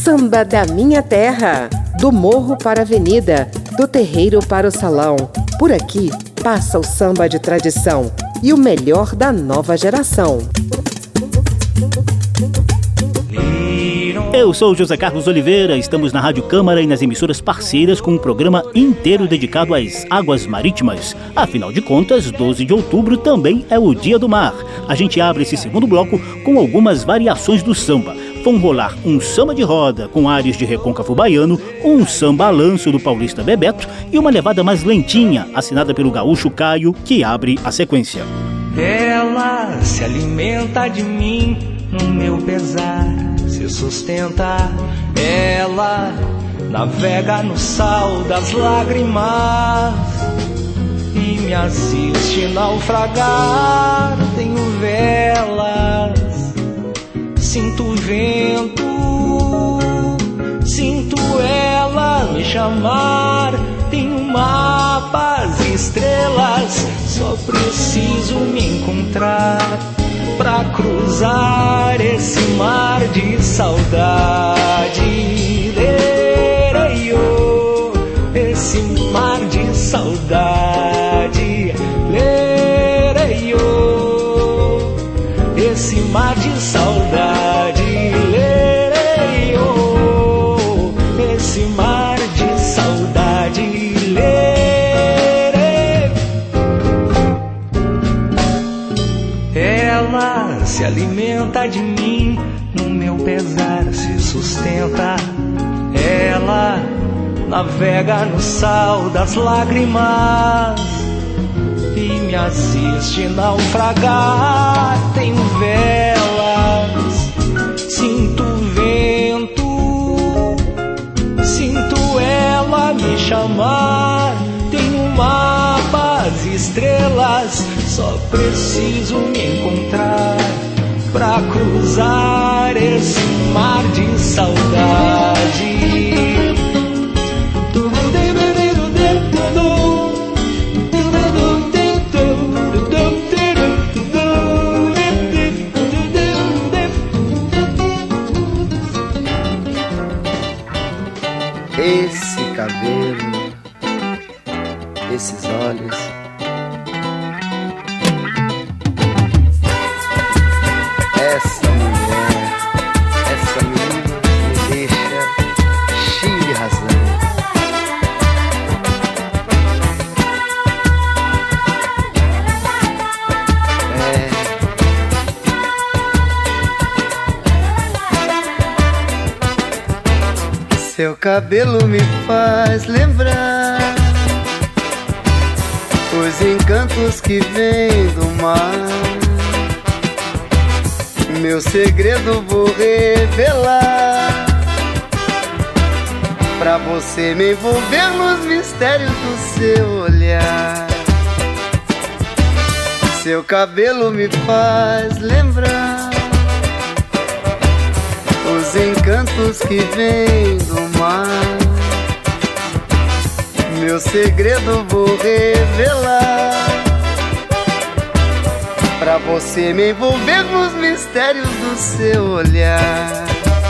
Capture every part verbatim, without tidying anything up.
Samba da minha terra, do morro para a avenida, do terreiro para o salão. Por aqui passa o samba de tradição e o melhor da nova geração. Eu sou José Carlos Oliveira, estamos na Rádio Câmara e nas emissoras parceiras com um programa inteiro dedicado às águas marítimas. Afinal de contas, doze de outubro também é o Dia do Mar. A gente abre esse segundo bloco com algumas variações do samba. Vão rolar um samba de roda com ares de recôncavo baiano, um samba-lanço do paulista Bebeto e uma levada mais lentinha, assinada pelo gaúcho Caio, que abre a sequência. Ela se alimenta de mim, no meu pesar se sustenta. Ela navega no sal das lágrimas e me assiste naufragar. Tenho velas, sinto o vento, sinto ela me chamar. Tenho mapas e estrelas, só preciso me encontrar pra cruzar esse mar de saudade. Lereio, esse mar de saudade. Lereio, esse mar de saudade. Lereio, esse mar de saudade. Lereio. Ela se alimenta de mim, no meu pesar se sustenta. Ela navega no sal das lágrimas e me assiste naufragar. Tenho velas, sinto o vento, sinto ela me chamar. Tenho mapas e estrelas, só preciso me encontrar pra cruzar esse mar de saudade. Esse cabelo, esses olhos, essa mulher, essa menina me deixa cheio de razão. É. Seu cabelo me faz lembrar os encantos que vêm do mar. Meu segredo vou revelar, pra você me envolver nos mistérios do seu olhar. Seu cabelo me faz lembrar os encantos que vêm do mar. Meu segredo vou revelar, pra você me envolver nos mistérios do seu olhar.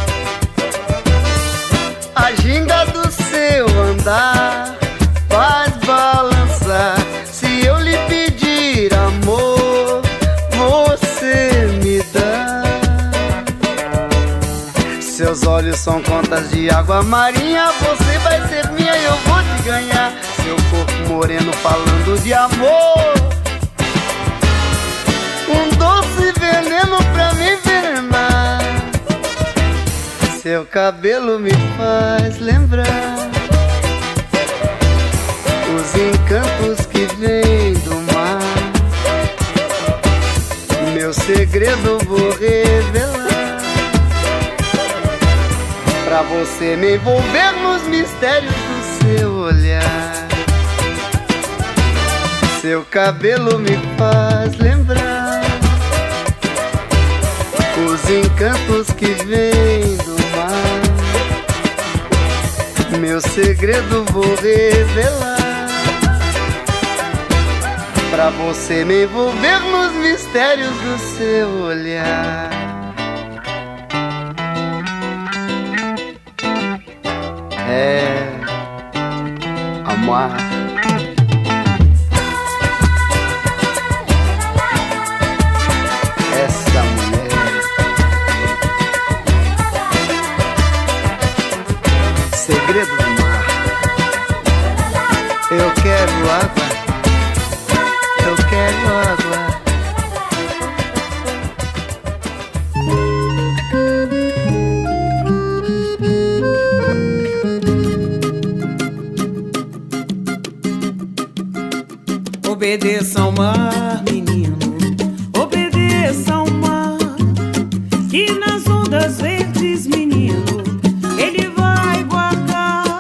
A ginga do seu andar faz balançar. Se eu lhe pedir amor, você me dá. Seus olhos são contas de água marinha. Você vai ser minha e eu vou te ganhar. Seu corpo moreno falando de amor, um doce veneno pra me envenenar. Seu cabelo me faz lembrar os encantos que vêm do mar. Meu segredo vou revelar, pra você me envolver nos mistérios do seu olhar. Seu cabelo me faz lembrar os encantos que vêm do mar. Meu segredo vou revelar, pra você me envolver nos mistérios do seu olhar. segredo do mar. Eu quero água, eu quero água. Obedeça ao mar, menino, obedeça ao mar, que nas ondas verdes, menino, ele vai guardar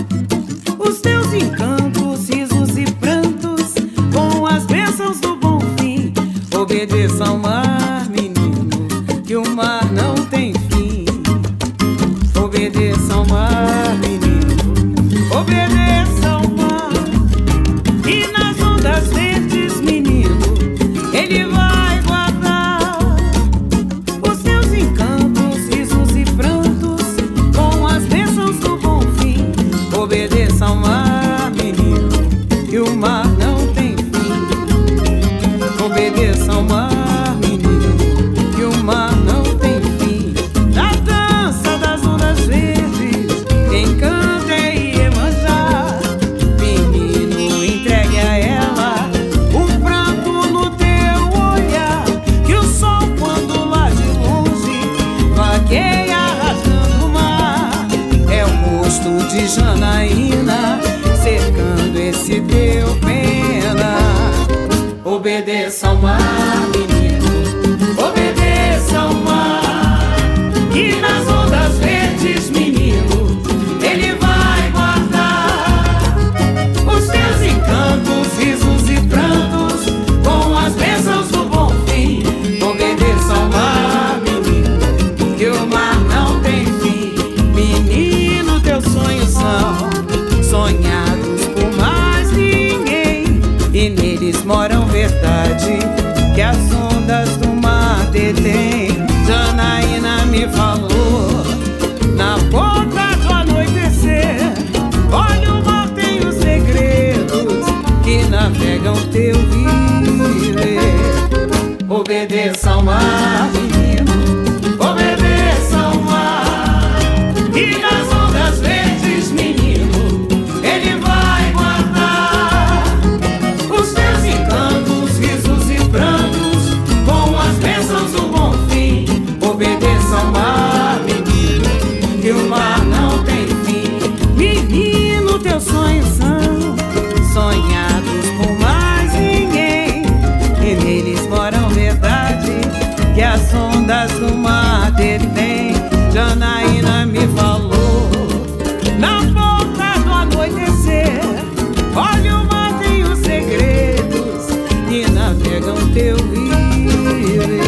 os teus encantos, risos e prantos, com as bênçãos do bom fim. Obedeça ao mar, menino, que o mar não tem fim. Obedeça ao mar, menino, obedeça ao mar, que nas ondas verdes, menino, ele vai guardar os teus encantos, risos e prantos, com as bênçãos do bom fim. Obedeça ao mar, menino, que o mar não tem fim. Obedeça ao mar, menino, que o mar não tem fim. Na dança das ondas verdes, quem canta é Iemanjá. Menino, entregue a ela o pranto no teu olhar, que o sol, quando lá de longe vagueia rasgando o mar, é o rosto de Janaína cercando esse teu pena. Obedeça ao mar, menino, obedeça ao mar, que nas ondas verdes, menino, ele vai guardar os teus encantos, risos e prantos, com as bênçãos do bom fim. Obedeça ao mar, menino, que o mar não tem fim. Menino, teus sonhos são sonhados por mais ninguém, e neles moram verdade que as ondas do mar detêm. Janaína me falou na boca do anoitecer: olha, o mar tem os segredos que navegam teu viver. Obedeça ao mar, menino, obedeça ao mar, e nas ondas verdes, menino, ele vai guardar os teus encantos, risos e prantos, com as bênçãos do bom fim. Obedeça ao mar, menino, que o mar não tem fim. Menino, teus sonhos são sonhados por mais ninguém, e neles moram verdade que as ondas do mar detêm. Janaína me falou na boca do anoitecer: olha, o mar tem os segredos que navegam teu viver.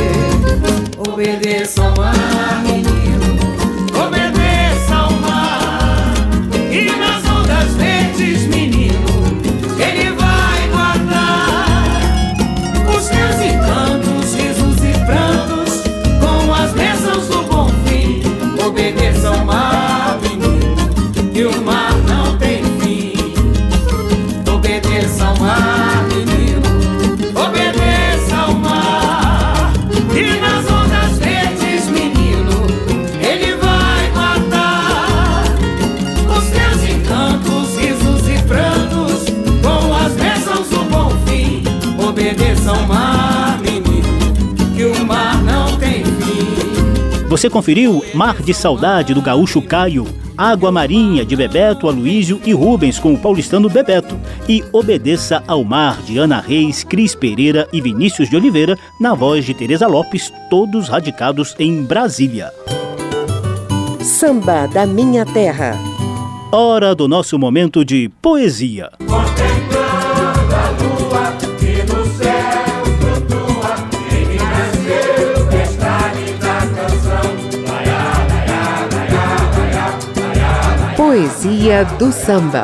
Obedeça ao mar, menino, obedeça ao mar, e nas ondas verdes, menino, ele vai guardar os teus encantos, risos e prantos, com as bênçãos do bom fim. Obedeça ao mar, menino, que o mar não tem fim. Obedeça ao mar, menino, obedeça ao mar, e nas ondas verdes, menino, ele vai guardar os teus encantos, risos e prantos, com as bênçãos do bom fim. Obedeça ao mar, menino, que o mar não tem fim. Você conferiu Mar de Saudade, do gaúcho Caio, Água Marinha, de Bebeto, Aloísio e Rubens, com o paulistano Bebeto, e Obedeça ao Mar, de Ana Reis, Cris Pereira e Vinícius de Oliveira, na voz de Tereza Lopes, todos radicados em Brasília. Samba da Minha Terra. Hora do nosso momento de poesia. Contemplando a lua que no céu flutua, em que nasceu esta linda canção. Laiá, laiá, laiá, laiá, laiá, laiá. Poesia do samba.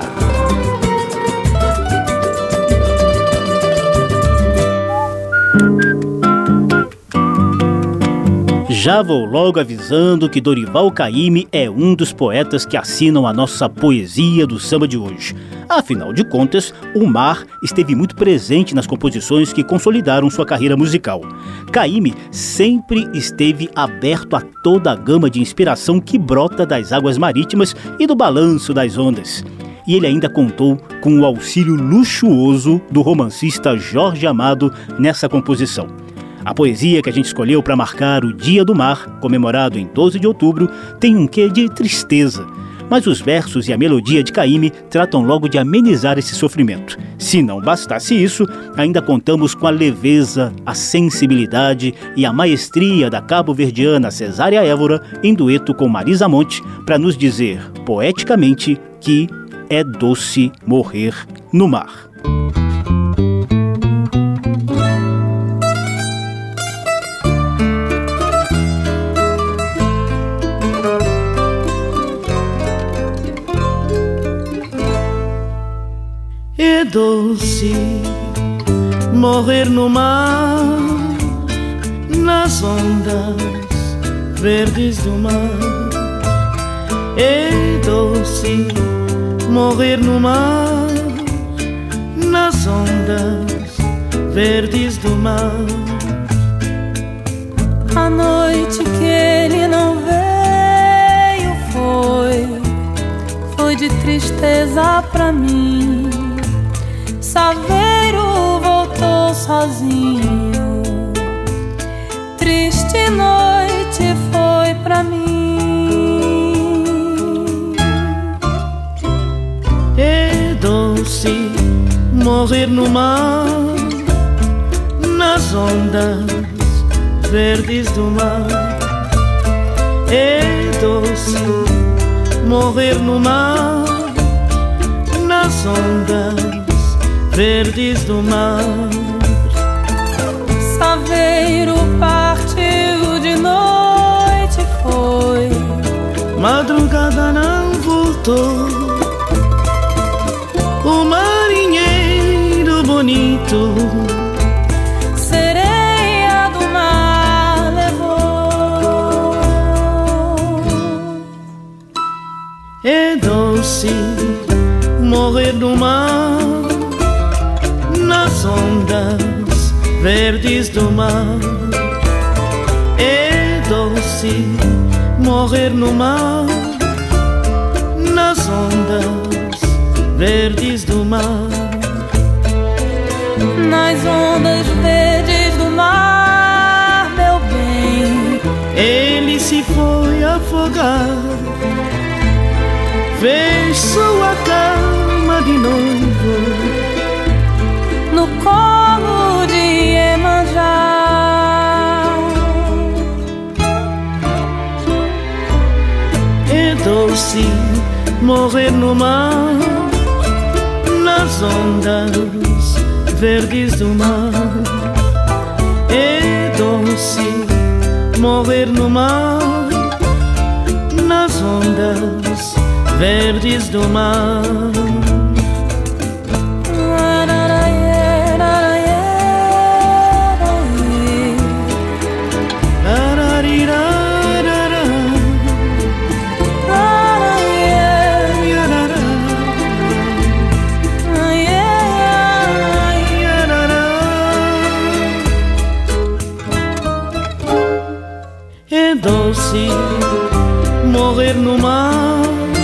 Já vou logo avisando que Dorival Caymmi é um dos poetas que assinam a nossa poesia do samba de hoje. Afinal de contas, o mar esteve muito presente nas composições que consolidaram sua carreira musical. Caymmi sempre esteve aberto a toda a gama de inspiração que brota das águas marítimas e do balanço das ondas. E ele ainda contou com o auxílio luxuoso do romancista Jorge Amado nessa composição. A poesia que a gente escolheu para marcar o Dia do Mar, comemorado em doze de outubro, tem um quê de tristeza. Mas os versos e a melodia de Caymmi tratam logo de amenizar esse sofrimento. Se não bastasse isso, ainda contamos com a leveza, a sensibilidade e a maestria da cabo-verdiana Cesária Évora em dueto com Marisa Monte para nos dizer, poeticamente, que é doce morrer no mar. É doce morrer no mar, nas ondas verdes do mar. É doce morrer no mar, nas ondas verdes do mar. A noite que ele não veio foi, foi de tristeza pra mim. Saveiro voltou sozinho, triste noite foi pra mim. É doce morrer no mar, nas ondas verdes do mar. É doce morrer no mar, nas ondas verdes do mar. Saveiro partiu de noite foi, madrugada não voltou. O marinheiro bonito sereia do mar levou. É doce morrer no mar, nas ondas verdes do mar. É doce morrer no mar, nas ondas verdes do mar. Nas ondas verdes do mar, meu bem, ele se foi afogar, fez sua cama de novo no colo de Iemanjá. É doce morrer no mar, nas ondas verdes do mar. É doce morrer no mar, nas ondas verdes do mar. Doce morrer no mar,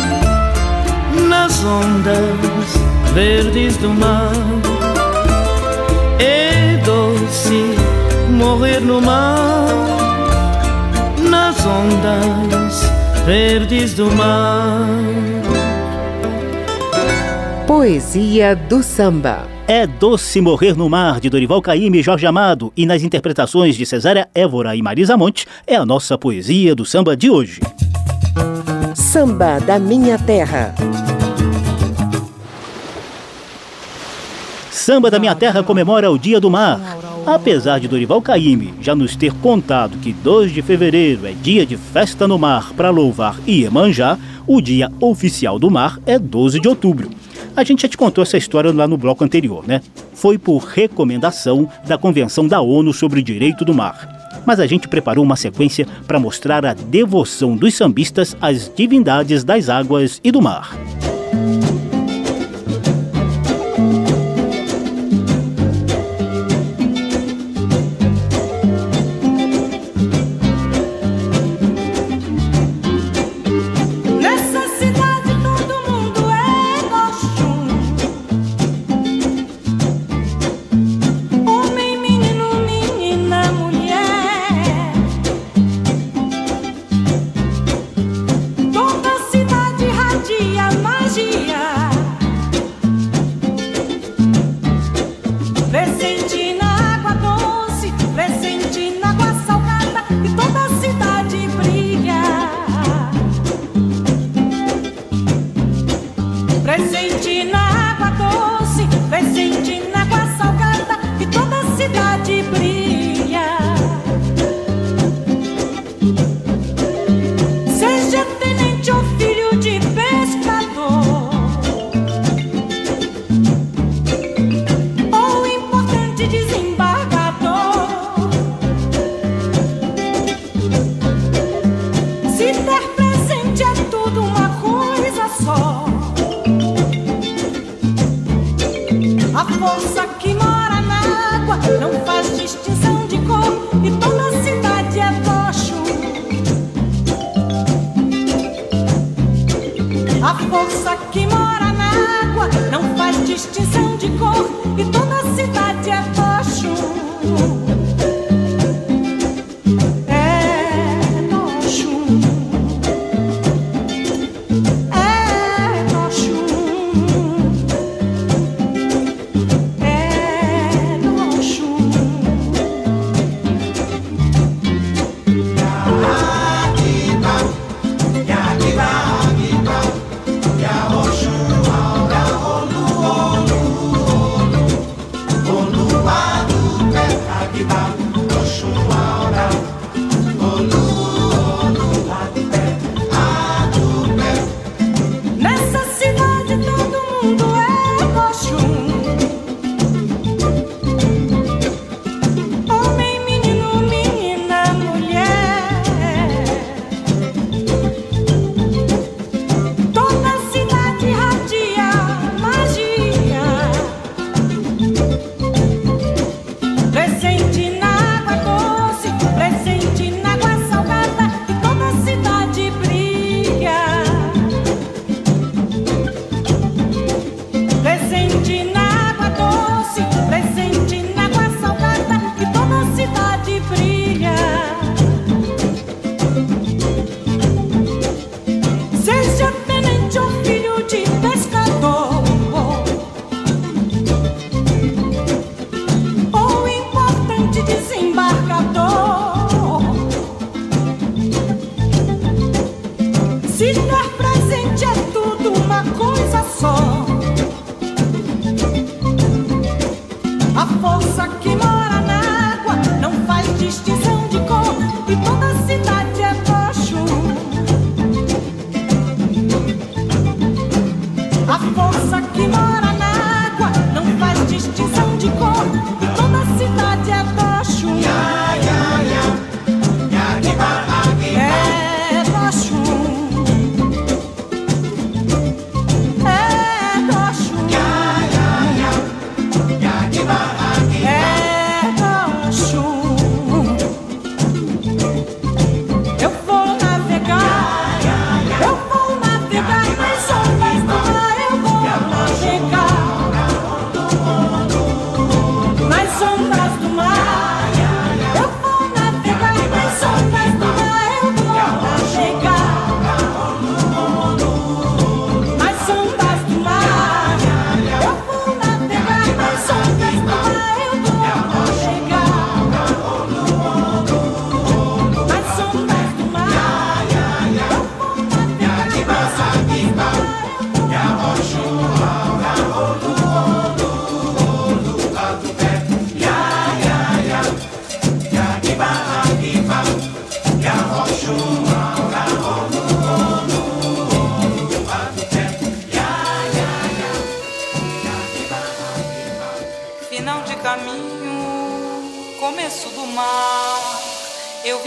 nas ondas verdes do mar. É doce morrer no mar, nas ondas verdes do mar. Poesia do samba. É doce morrer no mar, de Dorival Caymmi e Jorge Amado, e nas interpretações de Cesária Évora e Marisa Monte, é a nossa poesia do samba de hoje. Samba da Minha Terra. Samba da Minha Terra comemora o Dia do Mar. Apesar de Dorival Caymmi já nos ter contado que dois de fevereiro é dia de festa no mar para louvar Iemanjá, o dia oficial do mar é doze de outubro. A gente já te contou essa história lá no bloco anterior, né? Foi por recomendação da Convenção da ONU sobre o Direito do Mar. mas a gente preparou uma sequência para mostrar a devoção dos sambistas às divindades das águas e do mar.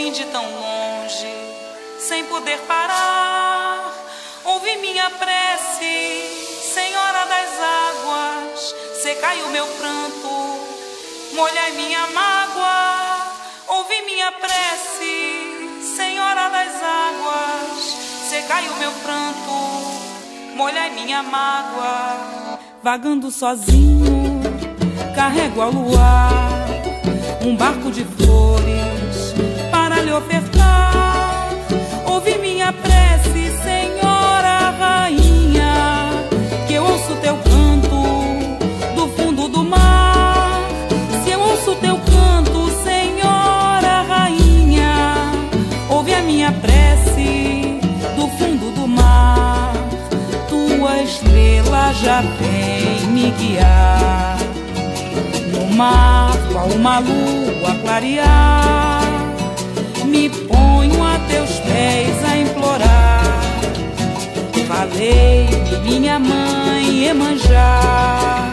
vim de tão longe, sem poder parar. Ouvi minha prece, Senhora das águas, secai o meu pranto, molhai minha mágoa. Ouvi minha prece, Senhora das águas, secai o meu pranto, molhai minha mágoa. Vagando sozinho, carrego ao luar um barco de flores para lhe ofertar. Ouvi minha prece, Senhora Rainha, que eu ouço teu canto do fundo do mar. Se eu ouço teu canto, Senhora Rainha, ouve a minha prece do fundo do mar. Tua estrela já vem me guiar no mar, qual uma lua clarear. Me ponho a teus pés a implorar. Valei-me, minha mãe Iemanjá.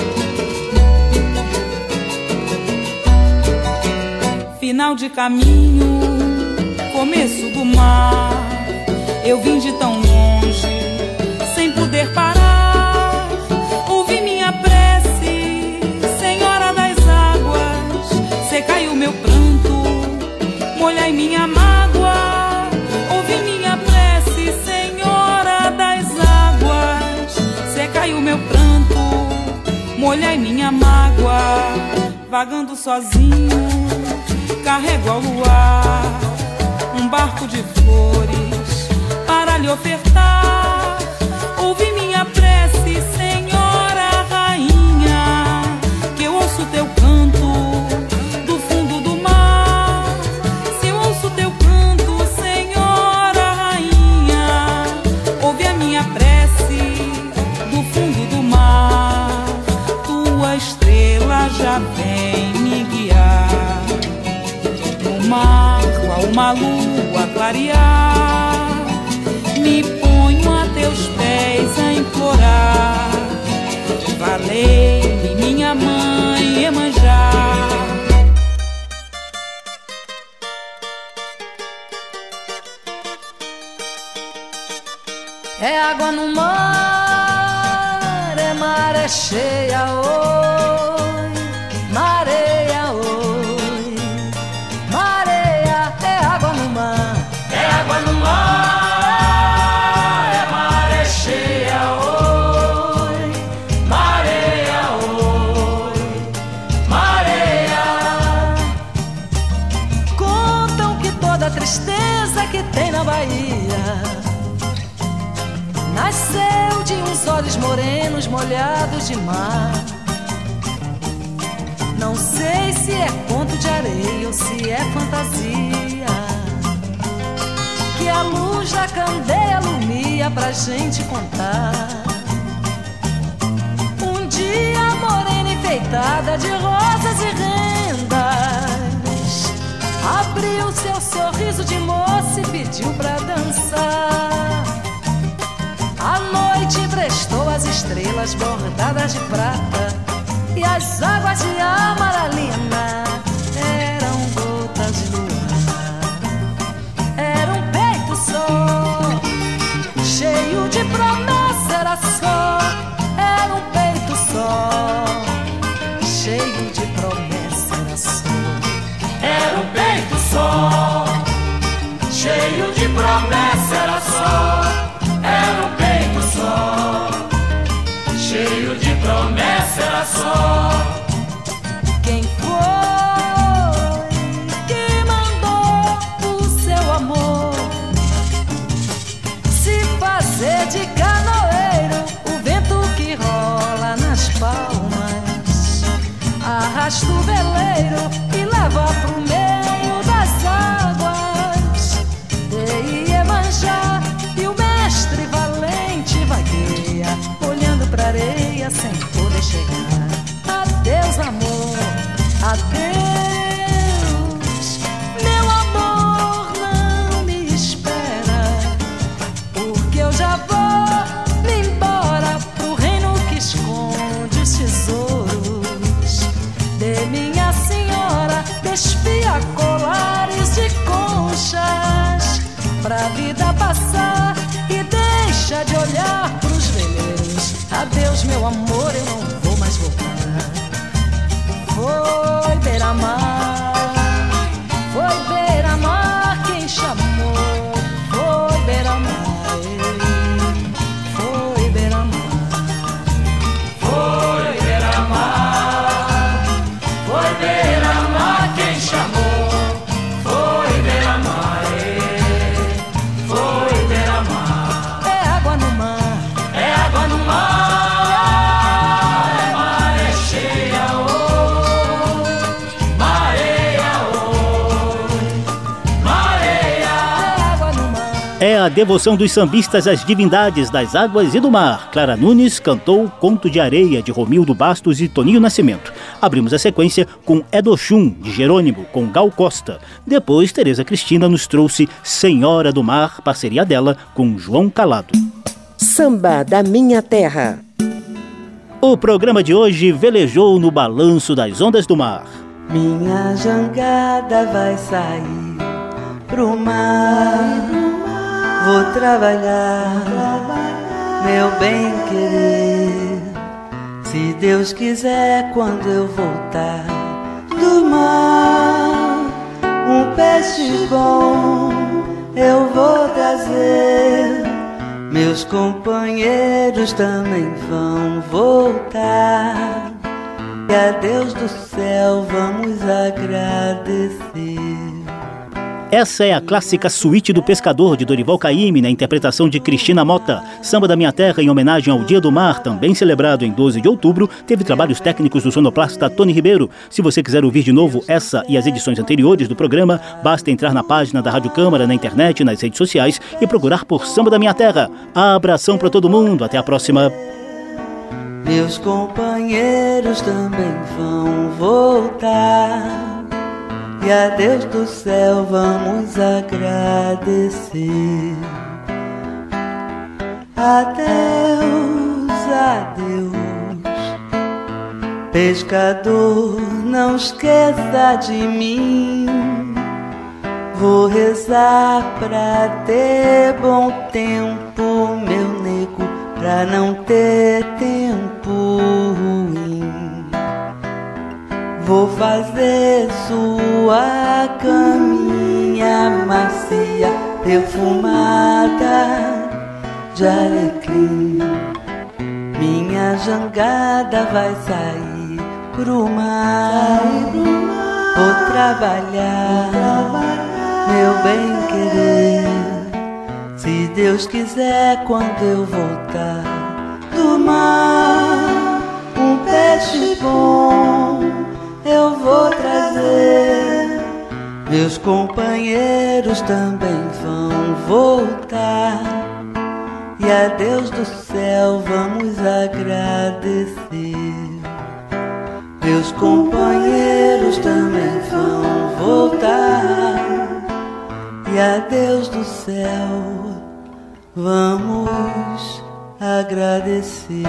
Final de caminho, começo do mar. Eu vim de tão longe, sem poder parar. Ouvi minha prece, Senhora das águas, secai o meu pranto, molhai minha mágoa. Ouvi minha prece, Senhora das águas, secai o meu pranto, molhai minha mágoa. Vagando sozinho, carrego ao luar um barco de flores para lhe ofertar. Ouvi minha prece, Senhora Rainha, que eu ouço teu canto do fundo do mar. Se eu ouço teu canto, Senhora Rainha, ouve a minha prece do fundo do mar. Tua estrela já vem me guiar no mar, qual uma lua clarear. Me ponho a teus pés a implorar. Valei-me, minha mãe Iemanjá. É água no mar, é maré cheia, oi, mareia, oi, mareia, é água no mar, é água no mar, é maré cheia, oi, mareia, oi, mareia. Contam que toda a tristeza que tem na Bahia nasceu de uns olhos morenos molhados de mar. Não sei se é conto de areia ou se é fantasia, que a luz da candeia alumia pra gente contar. Um dia a morena enfeitada de rosas e rendas abriu seu sorriso de moça e pediu pra dançar. A noite emprestou as estrelas bordadas de prata, e as águas de amaralina eram gotas de luar. Era um peito só, cheio de promessa, era só. Era um peito só, cheio de promessa, era só. Era um peito só, cheio de promessa, era só. Era um peito só, cheio de promessa, era só. Quem foi que mandou o seu amor se fazer de canoeiro? O vento que rola nas palmas arrasta o veleiro e leva pro meio das águas de Iemanjá. E o mestre valente vagueia, olhando pra areia sem poder chegar. Adeus, amor, adeus. Meu amor, não me espera, porque eu já vou me embora pro reino que esconde os tesouros de minha senhora. Desfia chega de olhar pros veleiros. Adeus, meu amor, eu não vou mais voltar. Foi beira-mar, foi beira-mar quem chamou. Foi beira-mar, foi beira-mar. Foi beira-mar, foi beira-mar quem chamou. Foi beira-mar, foi beira-mar. É água no mar, é água no mar. É maré cheia, oh, mareia, oh, mareia. é água no mar. É a devoção dos sambistas às divindades das águas e do mar. Clara Nunes cantou Conto de Areia, de Romildo Bastos e Toninho Nascimento. Abrimos a sequência com Edoxum, de Jerônimo, com Gal Costa. Depois, Tereza Cristina nos trouxe Senhora do Mar, parceria dela com João Calado. Samba da Minha Terra. O programa de hoje velejou no balanço das ondas do mar. Minha jangada vai sair pro mar. Vou trabalhar, meu bem querer. Se Deus quiser, quando eu voltar do mar, um peixe bom eu vou trazer. Meus companheiros também vão voltar. E a Deus do céu vamos agradecer. Essa é a clássica Suíte do Pescador, de Dorival Caymmi, na interpretação de Cristina Mota. Samba da Minha Terra, em homenagem ao Dia do Mar, também celebrado em doze de outubro, teve trabalhos técnicos do sonoplasta Tony Ribeiro. Se você quiser ouvir de novo essa e as edições anteriores do programa, basta entrar na página da Rádio Câmara, na internet, nas redes sociais e procurar por Samba da Minha Terra. Abração para todo mundo, até a próxima. Meus companheiros também vão voltar. E a Deus do céu vamos agradecer. Adeus, adeus, pescador, não esqueça de mim. Vou rezar pra ter bom tempo, meu nego, pra não ter tempo ruim. Vou fazer sua caminha macia, perfumada de alecrim. Minha jangada vai sair pro mar. Vou trabalhar, meu bem querer. Se Deus quiser, quando eu voltar do mar, um peixe bom eu vou trazer. Meus companheiros também vão voltar. E a Deus do céu vamos agradecer. Meus companheiros também vão voltar. E a Deus do céu vamos agradecer.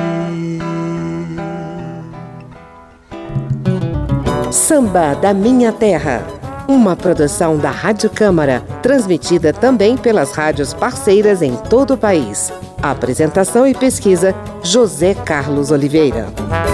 Samba da Minha Terra, uma produção da Rádio Câmara, transmitida também pelas rádios parceiras em todo o país. Apresentação e pesquisa, José Carlos Oliveira.